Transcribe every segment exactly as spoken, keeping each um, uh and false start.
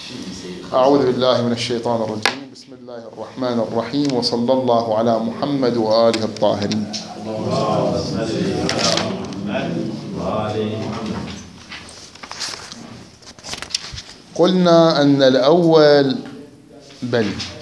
أعوذ بالله من الشيطان الرجيم. بسم الله الرحمن الرحيم، وصلى الله على محمد وآله الطاهرين. قلنا أن الأول بل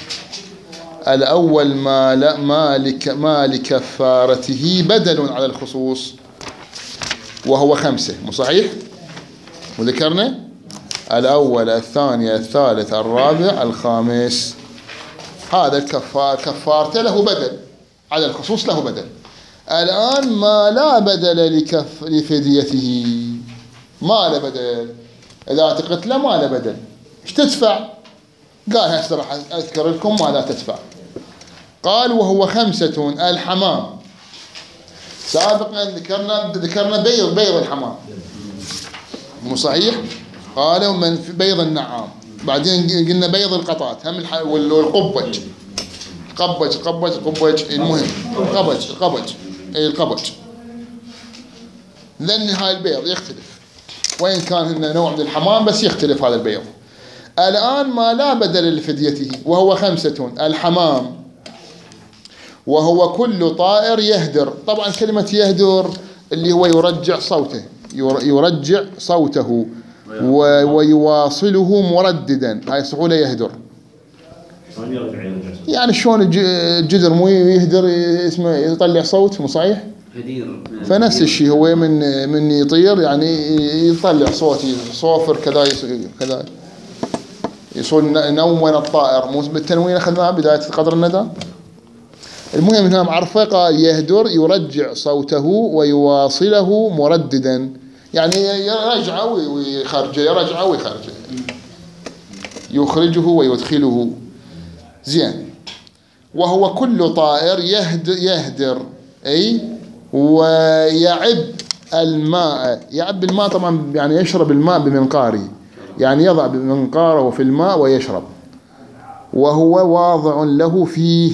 الأول ما لا ما لك ما لكفارته بدل على الخصوص، وهو خمسة، مو صحيح؟ وذكرنا الأول الثاني الثالث الرابع الخامس. هذا الكفار كفارته له بدل، على الخصوص له بدل. الآن ما لا بدل لكف لفديته، ما له بدل. إذا تقتله ما له بدل، ايش تدفع؟ قال هسه راح أذكر لكم ماذا تدفع. قال وهو خمسة: الحمام. سابقا ذكرنا ذكرنا بيض بيض الحمام، مو صحيح؟ قالوا من بيض النعام، بعدين قلنا بيض القطات، هم والقبج قبج قبج قبج المهم قبج قبج اي القبج. لأن هاي البيض يختلف، وين كان هنا نوع من الحمام بس يختلف هذا البيض. الآن ما لا بدل لفديته، وهو خمسة: الحمام، وهو كل طائر يهدر. طبعا كلمة يهدر اللي هو يرجع صوته، يرجع صوته ويواصله مرددا، هاي صحولة يهدر. يعني شلون الجدر مو يهدر اسمه يطلع صوت، مو صحيح؟ فنفس الشيء هو من من يطير يعني يطلع صوت، يصوفر كذا كذا، يصير نون الطائر، مو بالتنوين اخذناها بداية قدر الندى. المهم هنا معرفة، قال يهدر يرجع صوته ويواصله مرددا، يعني يرجعه ويخرجه يرجعه ويخرجه، يخرجه ويدخله. زين. وهو كل طائر يهدر, يهدر أي ويعب الماء. يعب الماء طبعا يعني يشرب الماء بمنقاره، يعني يضع بمنقاره في الماء ويشرب، وهو واضع له فيه.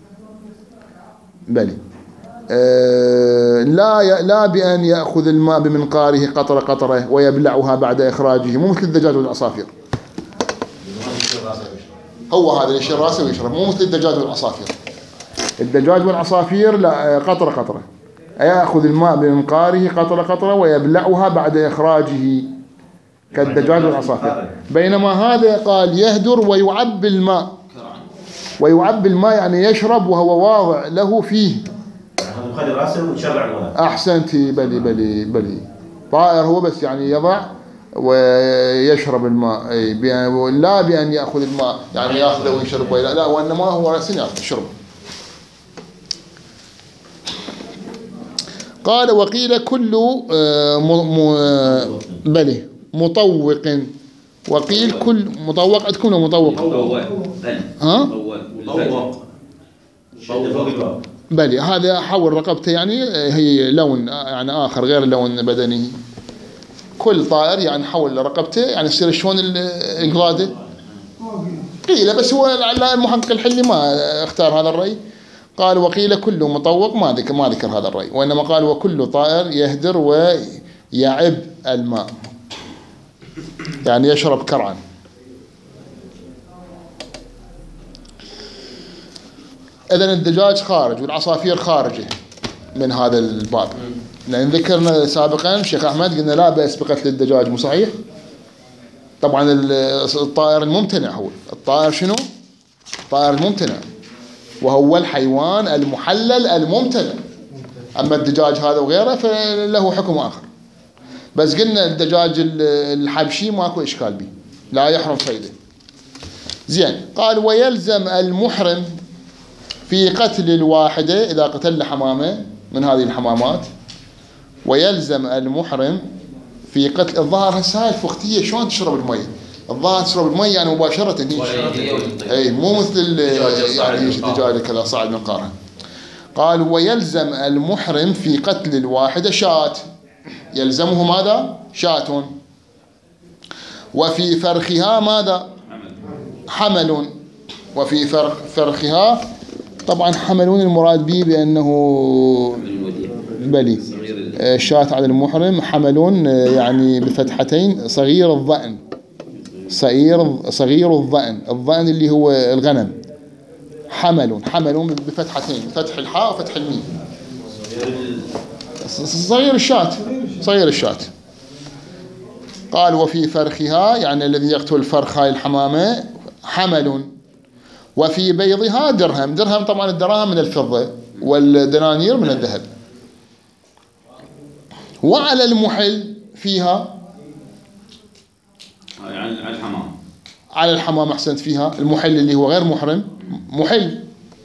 بلي أه لا لا بأن يأخذ الماء بمنقاره قطرة قطرة ويبلعها بعد إخراجه، مو مثل الدجاج والعصافير. هو هذا اللي يشيل راسه ويشرب، مو مثل الدجاج والعصافير. الدجاج والعصافير لا، قطرة قطرة، يأخذ الماء بمنقاره قطرة قطرة ويبلعها بعد إخراجه كالدجاج والعصافير. بينما هذا قال يهدر ويعب الماء، ويعب الماء يعني يشرب وهو واضع له فيه. خلي راسه ويشرع الماء. أحسنتي. بلي بلي بلي طائر هو بس يعني يضع ويشرب الماء، أي لا بأن يأخذ الماء يعني يأخذه ويشرب، لا لا، وإنما هو رأسا يأخذ يشرب. قال وقيل كل بلي مطوق، وقيل كل مطوق. عندكم ولا مطوق؟ ها؟ مطوق. بلي هذا حول رقبته، يعني هي لون يعني آخر غير لون بدنه. كل طائر يعني حول رقبته، يعني يصير شلون القلادة قيل، بس هو المحقق الحلي ما اختار هذا الرأي. قال وقيل كل مطوق، ما ذكر ما ذكر هذا الرأي، وإنما قال وكل طائر يهدر ويعب الماء، يعني يشرب كرعا. إذن الدجاج خارج والعصافير خارجة من هذا الباب، لأن ذكرنا سابقا شيخ أحمد قلنا لا بأس بقتل الدجاج، مو صحيح؟ طبعا الطائر الممتنع هو الطائر شنو؟ الطائر الممتنع، وهو الحيوان المحلل الممتنع. أما الدجاج هذا وغيره فله حكم آخر. بس قلنا الدجاج الحبشي ماكو إشكال به، لا يحرم صيده. زين. قال ويلزم المحرم في قتل الواحدة إذا قتل حمامة من هذه الحمامات، ويلزم المحرم في قتل الظاهر. هسه هاي الفختية شلون تشرب المي؟ الظاهر تشرب المي يعني مباشرة، اي مو مثل يعني الدجاج كذا صاعد من قارها. قال ويلزم المحرم في قتل الواحدة شاة، يلزمه ماذا؟ شاة. وفي فرخها ماذا؟ حمل. وفي فرخها طبعا حملون المراد به بأنه بلي شاة على المحرم، حملون يعني بفتحتين صغير الظأن، صغير صغير الظأن، الظأن اللي هو الغنم. حمل، حمل بفتحتين، فتح الحاء وفتح الميم. صغير الشاة، صغير الشاة. قال وفي فرخها يعني الذي يقتل فرخ هاي الحمامة حمل، وفي بيضها درهم. درهم طبعا الدراهم من الفضة والدنانير من الذهب. وعلى المحل فيها، على الحمام، على الحمام أحسنت، فيها المحل اللي هو غير محرم. محل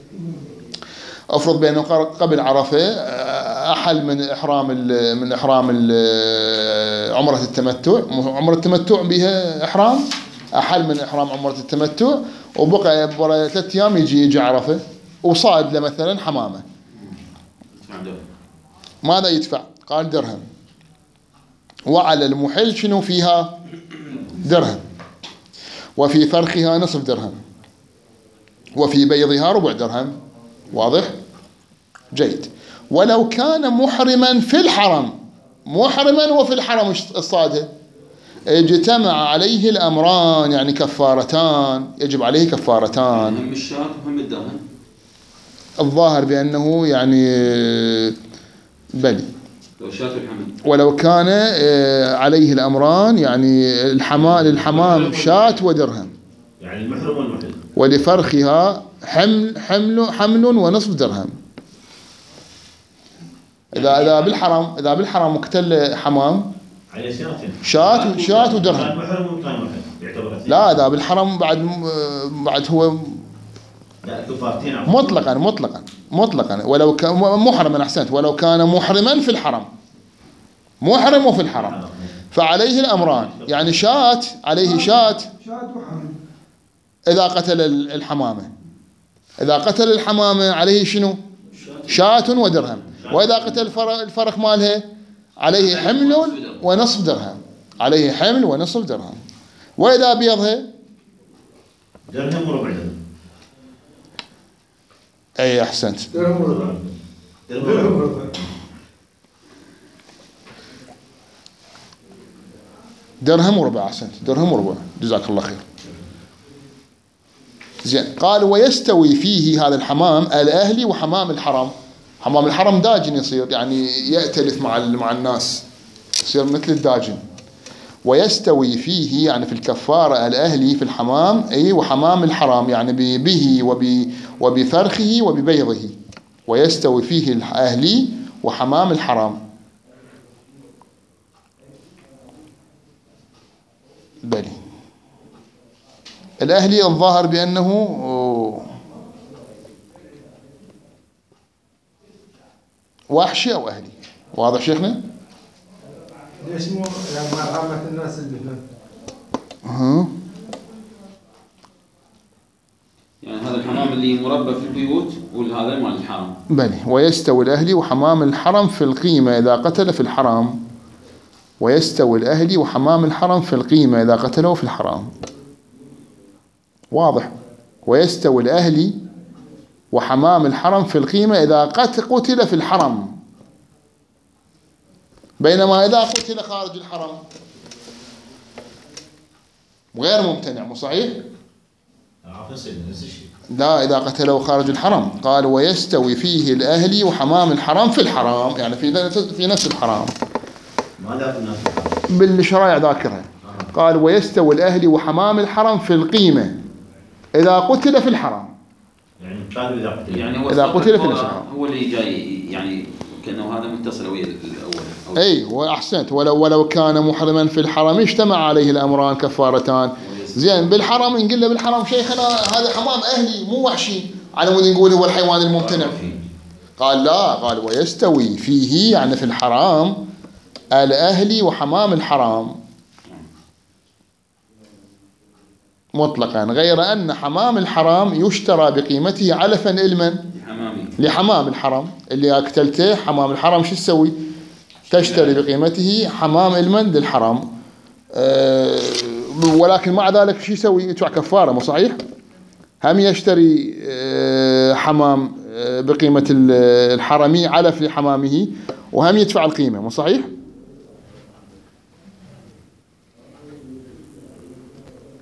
أفرض بأنه قبل عرفة أحل من إحرام من إحرام عمرة التمتع، عمرة التمتع بها إحرام، أحل من إحرام عمرة التمتع وبقى ثلاث أيام يجي يجي عرفة وصاد له مثلا حمامة، ماذا يدفع؟ قال درهم. وعلى المحل شنو فيها؟ درهم. وفي فرخها نصف درهم، وفي بيضها ربع درهم. واضح؟ جيد. ولو كان محرما في الحرم، محرما وفي الحرم الصادة، اجتمع عليه الأمران يعني كفارتان، يجب عليه كفارتان. هم الشاة وهم الدرهم. الظاهر بأنه يعني بلي. لو شاة الحمل. ولو كان عليه الأمران يعني الحمام للحمام شاة ودرهم. يعني المحرم والمحل. ولفرخها حمل حمل حمل ونصف درهم. إذا إذا بالحرم إذا بالحرم مقتل حمام عليه شاة شاة ودرهم. كان محرم وكان محل يعتبر. لا إذا بالحرم بعد بعد هو لا كفارتين مطلقا مطلقا مطلقا. ولو كان محرما أحسنت، ولو كان محرما في الحرم، محرم وفي الحرم فعليه الأمران، يعني شاة عليه شاة إذا قتل الحمامة، إذا قتل الحمامة عليه شنو؟ شاة ودرهم. وإذا قتل الفرخ مالها عليه حمل ونصف درهم، عليه حمل ونصف درهم. وإذا بيضها درهم وربع درهم. أي أحسنت، درهم وربع درهم وربع درهم وربع. أحسنت، درهم وربع، جزاك الله خير. زين. قال ويستوي فيه هذا الحمام الأهلي وحمام الحرم. حمام الحرم داجن يصير، يعني يأتلف مع مع الناس، يصير مثل الداجن. ويستوي فيه يعني في الكفارة الأهلي في الحمام، أي وحمام الحرم يعني به وبفرخه وببيضه. ويستوي فيه الأهلي وحمام الحرم. بلي. الأهلي الظاهر بأنه وحشي أو أهلي. واضح شيخنا؟ ليش مو يعني مع عامة الناس اللي هنا؟ أها. يعني هذا الحمام اللي مربى في البيوت والهذا مال الحرم. بلي. ويستوي الأهلي وحمام الحرم في القيمة إذا قتل في الحرام. ويستوي الأهلي وحمام الحرم في القيمة إذا قتله في الحرام. واضح. ويستوي الأهلي وحمام الحرم في القيمة إذا قتل في الحرم، بينما إذا قتل خارج الحرم غير ممتنع. مو صحيح؟ لا، إذا قتله خارج الحرم. قال ويستوي فيه الأهلي وحمام الحرم في الحرام، يعني في في نفس الحرام. ماذا في نفس الحرام؟ بالشرائع ذاكرها. قال ويستوي الأهلي وحمام الحرم في القيمة إذا قتل في الحرام. يعني قالوا إذا قتل، يعني هو إذا قتل في نفس الحرام هو اللي جاي، يعني كأنه هذا متصل ويا الأول. أي وأحسنت. ولو ولو كان محرما في الحرم اجتمع عليه الأمران كفارتان. زين. بالحرم إن قلنا بالحرم شيخنا هذا حمام أهلي مو وحشي على مود نقول هو الحيوان الممتنع. قال لا، قال ويستوي فيه يعني في الحرام الأهلي وحمام الحرام مطلقا، غير أن حمام الحرام يشترى بقيمته علفا لمن؟ لحمام الحرم. اللي أكتلته حمام الحرم شو تسوي؟ تشتري بقيمته حمام المن للحرم. أه ولكن مع ذلك شو يسوي؟ يدفع كفارة. مو صحيح؟ هم يشتري أه حمام أه بقيمة الحرمي علف لحمامه، وهم يدفع القيمة. مو صحيح؟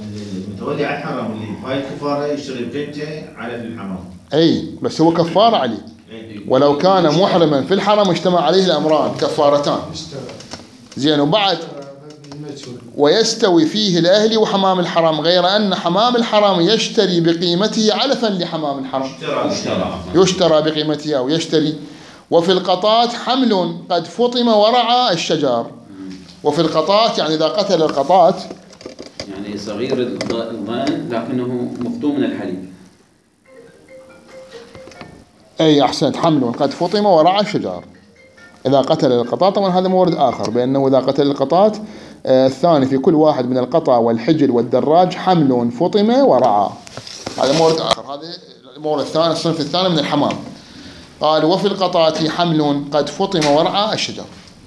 المتولي على الحرام اللي هاي الكفاره يشتري بقيمته على في الحرام. اي بس هو كفارة عليه. ولو كان محرما في الحرم اجتمع عليه الأمران كفارتان. زين. وبعد ويستوي فيه الأهلي وحمام الحرم، غير أن حمام الحرم يشتري بقيمته علفا لحمام الحرم، يشترى بقيمته أو يشتري. وفي القطات حمل قد فطم ورعى الشجر. وفي القطات يعني إذا قتل القطات يعني صغير الضان لكنه مفطوم من الحليب. أي أحسنت. حمل قد فطم ورعى الشجر إذا قتل القطات. طبعا هذا مورد آخر بأنه إذا قتل القطات آه الثاني في كل واحد من القطا والحجل والدراج حمل فطم ورعى، هذا مورد آخر. هذا المورد الثاني الصنف الثاني من الحمام. قال وفي القطات حمل قد فطم ورعى الشجر،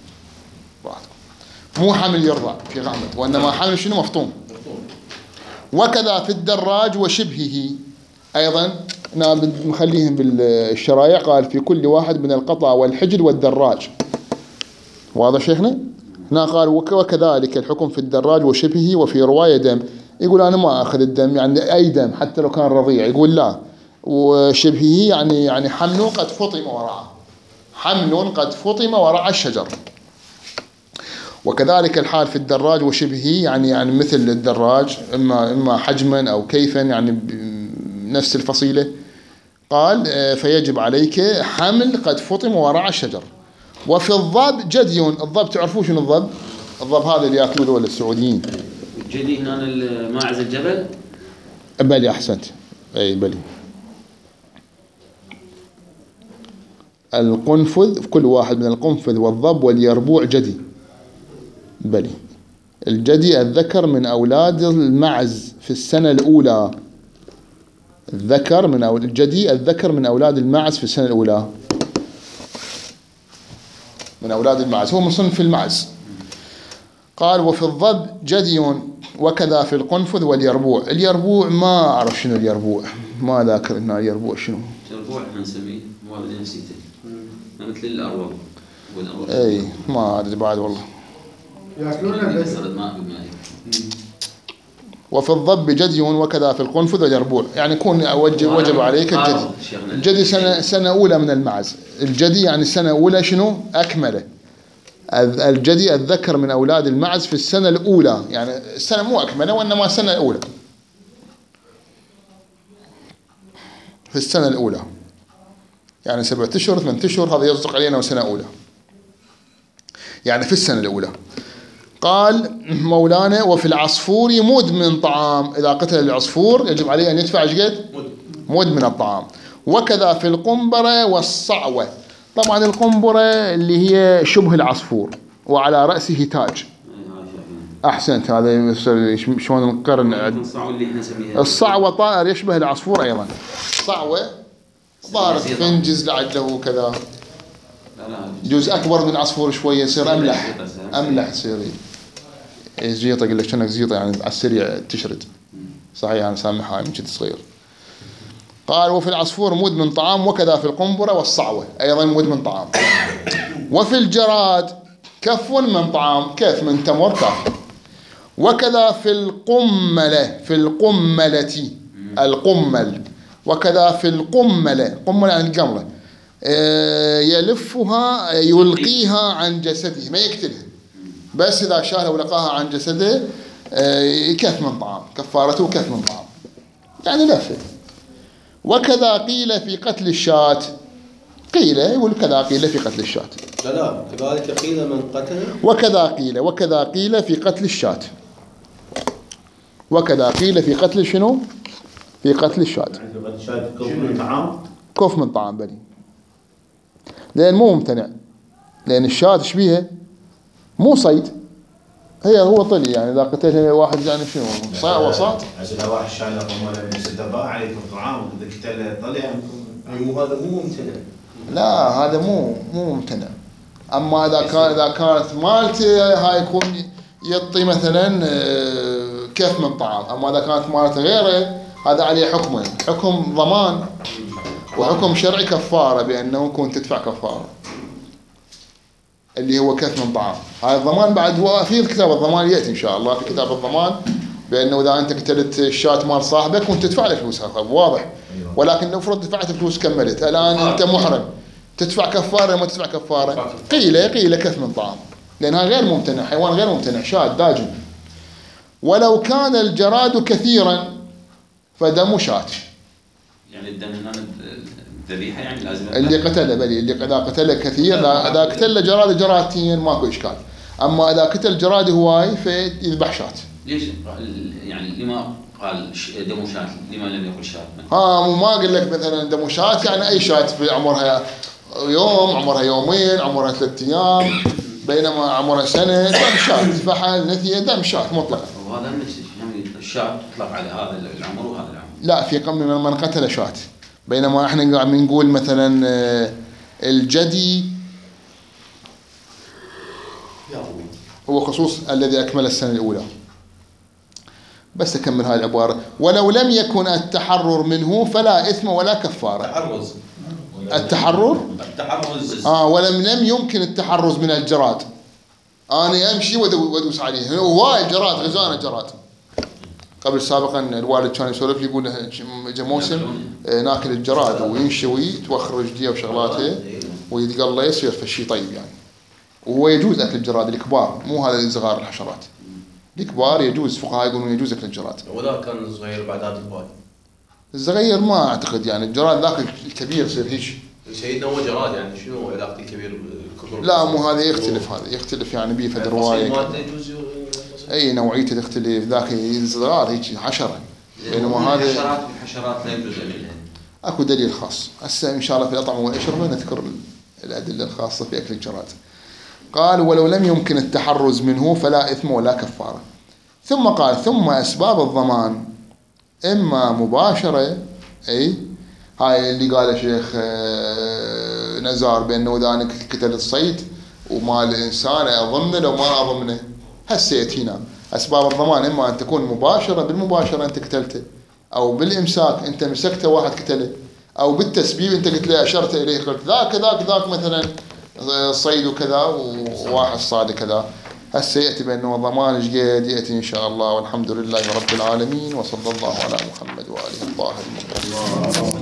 مو حمل يرضع في غامض، وإنما حمل شنو مفطوم. وكذا في الدراج وشبهه أيضا نخليهم بالشرايع. قال في كل واحد من القطع والحجر والدراج. واضح شيخنا؟ هنا قال وكذلك الحكم في الدراج وشبهه. وفي رواية دم، يقول أنا ما أخذ الدم يعني أي دم حتى لو كان رضيع، يقول لا. وشبهه يعني يعني حمل قد فطم ورعى، حمل قد فطم ورعى الشجر. وكذلك الحال في الدراج وشبهه يعني يعني مثل الدراج إما إما حجما أو كيفا يعني نفس الفصيلة. قال فيجب عليك حمل قد فطم ورعى الشجر. وفي الضب جدي. الضب تعرفوا شنو الضب؟ الضب هذا اللي ياكلوه دول السعوديين. الجدي هنا ماعز الجبل. بلي أحسنت. أي بلي. القنفذ، كل واحد من القنفذ والضب واليربوع جدي. بلي. الجدي الذكر من أولاد المعز في السنة الأولى. الذكر من أو الجدي الذكر من أولاد المعز في السنة الأولى، من أولاد المعز، هو من صنف المعز. قال وفي الضب جدي. وكذا في القنفذ واليربوع. اليربوع ما أعرف شنو اليربوع، ما ذاكر إن اليربوع شنو. اليربوع احنا نسميه ما بدي نسيته، مثل الأروق. أي ما أدري بعد والله. ياكلونه بس. وفي الضب جدي. وكذا في القنفذ واليربوع يعني يكون وجب عليك الجدي. الجدي سنة سنة أولى من المعز. الجدي يعني السنة أولى شنو أكمله. الجدي الذكر من أولاد المعز في السنة الأولى، يعني السنة مو أكمله وإنما السنة الأولى، في السنة الأولى يعني سبعة أشهر ثمانية أشهر، هذا يصدق علينا وسنة أولى يعني في السنة الأولى. قال مولانا وفي العصفور مد من طعام. إذا قتل العصفور يجب عليه أن يدفع قد مد من الطعام. وكذا في القنبرة والصعوة. طبعا القنبرة اللي هي شبه العصفور وعلى رأسه تاج. أحسنت. هذا شلون القرن. الصعوة طائر يشبه العصفور أيضا. الصعوة ظاهر فنجز لعله كذا، جزء أكبر من العصفور شوية، يصير أملح أملح يصير زيطة. يقول لك شنك زيطة يعني على السريع تشرد. صحيح أنا سامحها من كنت صغير. قال وفي العصفور مد من طعام. وكذا في القنبرة والصعوة أيضا مد من طعام. وفي الجراد كف من طعام، كيف من تمر كف. وكذا في القملة، في القملة القمل. وكذا في القملة، قملة يعني القملة، يلفها يلقيها عن جسده، ما يقتلها بس إذا شالها ولقاها عن جسده كف من طعام، كفارته كف من طعام يعني لفه. وكذا قيل في قتل الشاة. قيل يقول كذا قيل في قتل الشاة. لا لا كذلك قيل من قتل. وكذا قيل وكذا قيل في قتل الشاة. وكذا قيل في قتل شنو؟ في قتل الشاة. كف من طعام. كف من طعام بني. لأن مو ممتنع، لأن الشاة تشبيهه مو صيد، هي هو طلي يعني إذا قتلها واحد يعني شنو صاع وصات. عشان واحد شايله قمله من الدباء عليه طعام وإذا قتله طلع مو هذا مو ممتنع. لا هذا مو مو ممتنع. أما إذا كان إذا كانت مالته هاي يكون يعطي مثلا كف من طعام. أما إذا كانت مالته غيره هذا عليه حكمين، حكم ضمان وحكم شرعي كفارة، بأنه يكون تدفع كفارة اللي هو كف من طعام. هذا الضمان بعد في كتاب الضمان يأتي إن شاء الله، في كتاب الضمان بانه اذا انت قتلت الشاة مال صاحبك وانت تدفع له فلوسها واضح، ولكن لو فرض دفعت فلوس كملت الان انت محرم تدفع كفاره ما تدفع كفاره؟ قيل قيل كف من طعام، لانها غير ممتنع، حيوان غير ممتنع، شاة داجن. ولو كان الجراد كثيرا فدم شاة. يعني الدم هنا الذبيحه يعني لازم اللي قتله بلي اللي اذا قتله كثير، اذا قتل جراد جرادتين ماكو اشكال، اما اذا قتل جراد هواي فيذبح شاة. ليش يعني لما قال دم شاة لما لم يقل شاة؟ ها مو ما اقول لك مثلا دم شاة يعني اي شاة في عمرها يوم، عمرها يومين، عمرها ثلاث ايام، بينما عمرها سنه دم شاة، فحل نثيه دم شاة مطلقا. وهذا نفس يعني الشاة تطلق على هذا العمر وهذا العمر. لا في قم من من قتل شاة، بينما احنا قاعد بنقول مثلا الجدي هو خصوص الذي اكمل السنه الاولى. بس اكمل هاي العباره، ولو لم يكن التحرر منه فلا اثم ولا كفاره. تحرز. التحرر؟ التحرز. اه ولم لم يمكن التحرز من الجراد. انا امشي وادوس عليه، هواي جراد غزانه جراد. قبل سابقا الوالد كان يسولف لي يقول اجى موسم ناكل الجراد وينشوي توخر رجليه وشغلاته ويتقلى يصير فشي طيب يعني. وهو يجوز اكل الجراد الكبار، مو هذا الصغار الحشرات. الكبار يجوز، فقهاء يقولون يجوز اكل الجراد. وذا كان صغير بعد هذا البال. الصغير ما اعتقد يعني، الجراد ذاك الكبير يصير هيك. سيدنا هو جراد يعني شنو علاقة الكبير بالكبر؟ لا مو هذا يختلف، هذا يختلف يعني بيه فد روايه. اي نوعيته تختلف، ذاك الصغار هيك حشره، بينما هذا الحشرات الحشرات لا يجوز اكلها. اكو دليل خاص، هسه ان شاء الله في الاطعمه والاشربه نذكر الادله الخاصه في اكل الجراد. قال ولو لم يمكن التحرز منه فلا اثم ولا كفاره. ثم قال ثم اسباب الضمان اما مباشره، اي هاي اللي قاله شيخ نزار بانه اذا انا قتل الصيد ومال الانسان اضمنه لو ما اضمنه، هسه ياتينا اسباب الضمان اما ان تكون مباشره، بالمباشره انت قتلته، او بالامساك انت مسكته واحد قتله، او بالتسبيب انت قلت له اشرت اليه قلت ذاك ذاك ذاك مثلا صيد وكذا وواحد صاد كذا. هسه ياتي بانه ضمان ايش قد ياتي ان شاء الله، والحمد لله رب العالمين، وصلى الله على محمد واله الطاهرين.